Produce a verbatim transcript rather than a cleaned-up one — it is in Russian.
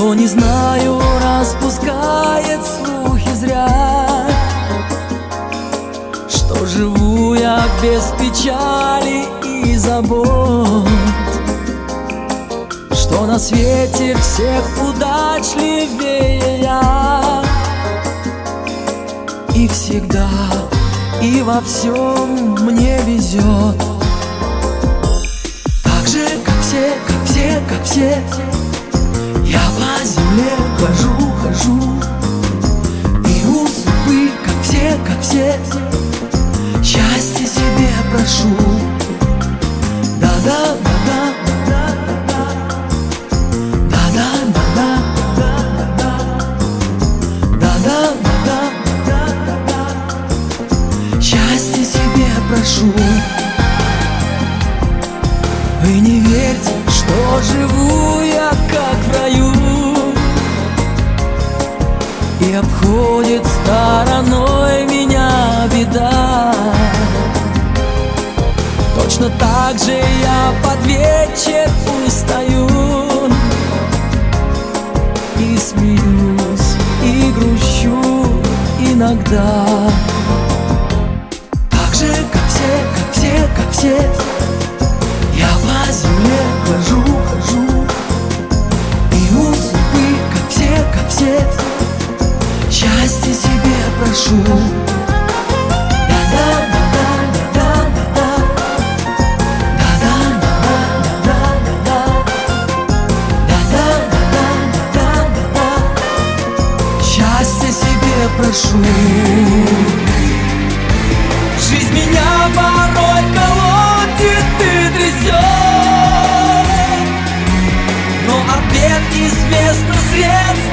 Кто, не знаю, распускает слухи зря, что живу я без печали и забот, что на свете всех удачливее я. И всегда, и во всем мне везет. Так же, как все, как все, как все, я по земле хожу, хожу, и у судьбы, как все, как все, счастье себе прошу. Да-да, да-да, да-да, да-да, да-да, да-да, да-да, да-да, да-да, счастье себе прошу. Вы не верьте, что живу я как в раю, и обходит стороной меня беда. Точно так же я под вечер устаю, и смеюсь, и грущу иногда. Так же, как все, как все, как все, я по земле хожу, хожу, и у судьбы, как все, как все, счастье себе прошу. Счастье себе прошу. Жизнь меня порой колотит и трясет, но ответ известно средств